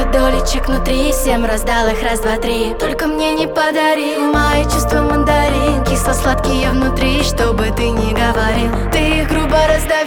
долечек внутри, всем раздал их раз, два, три. Только мне не подари мои чувства мандарин, кисло-сладкие внутри, что бы ты ни говорил. Ты их грубо раздавил.